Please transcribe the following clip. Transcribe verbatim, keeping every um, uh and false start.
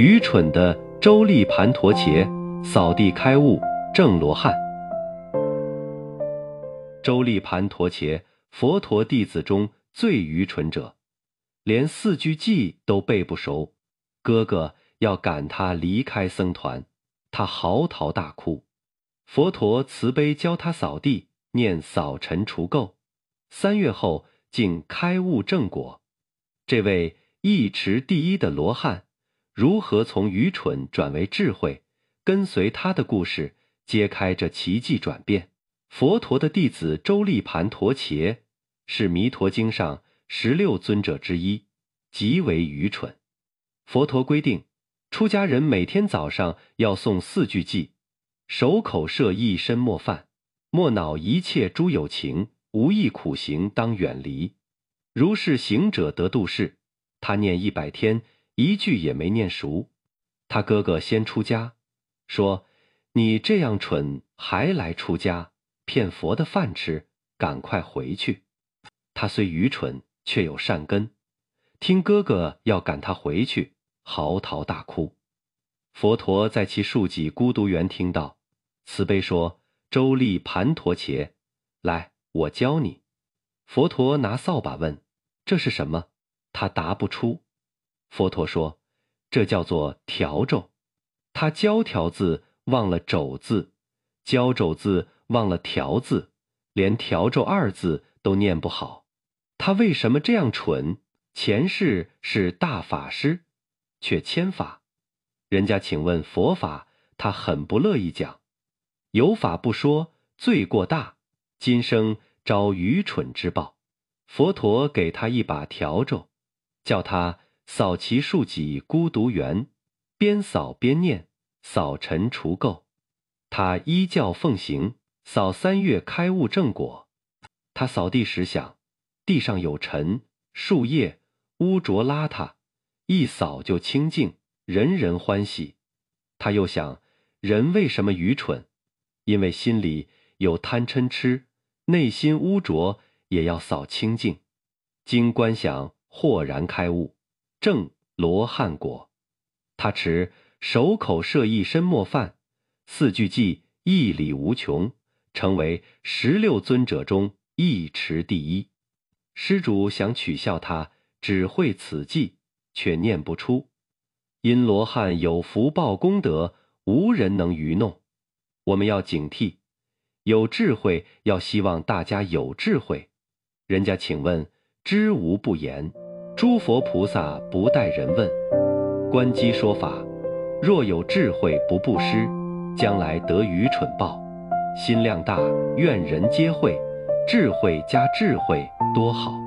愚蠢的周利盘陀伽扫地开悟正罗汉。周利盘陀伽，佛陀弟子中最愚蠢者，连四句偈都背不熟，哥哥要赶他离开僧团，他嚎啕大哭。佛陀慈悲教他扫地，念扫尘除垢，三月后竟开悟正果。这位一持第一的罗汉，如何从愚蠢转为智慧？跟随他的故事，揭开这奇迹转变。佛陀的弟子周利盘陀伽是弥陀经上十六尊者之一，极为愚蠢。佛陀规定，出家人每天早上要诵四句偈：守口摄意身莫犯，莫恼一切诸有情，无益苦行当远离。如是行者得度世，他念一百天，一句也没念熟。他哥哥先出家，说：你这样蠢，还来出家，骗佛的饭吃，赶快回去。他虽愚蠢，却有善根，听哥哥要赶他回去，嚎啕大哭。佛陀在其庶几孤独园听到，慈悲说：周利盘陀伽，来，我教你。佛陀拿扫把问：这是什么？他答不出。佛陀说：这叫做笤帚。他教笤字忘了肘字，教肘字忘了笤字，连笤帚二字都念不好。他为什么这样蠢？前世是大法师，却迁法。人家请问佛法，他很不乐意讲。有法不说，罪过大，今生遭愚蠢之报。佛陀给他一把笤帚，叫他扫其庶几孤独园，边扫边念，扫尘除垢。他依教奉行，扫三月开悟正果。他扫地时想，地上有尘、树叶、污浊邋遢，一扫就清净，人人欢喜。他又想，人为什么愚蠢？因为心里有贪嗔痴，内心污浊，也要扫清净。经观想，豁然开悟，正罗汉果。他持守口摄意身莫犯，四句偈义理无穷，成为十六尊者中一持第一。施主想取笑他，只会此偈，却念不出。因罗汉有福报功德，无人能愚弄。我们要警惕，有智慧要希望大家有智慧。人家请问，知无不言，诸佛菩萨不待人问。观机说法，若有智慧不布施，将来得愚蠢报。心量大，愿人皆会，智慧加智慧多好。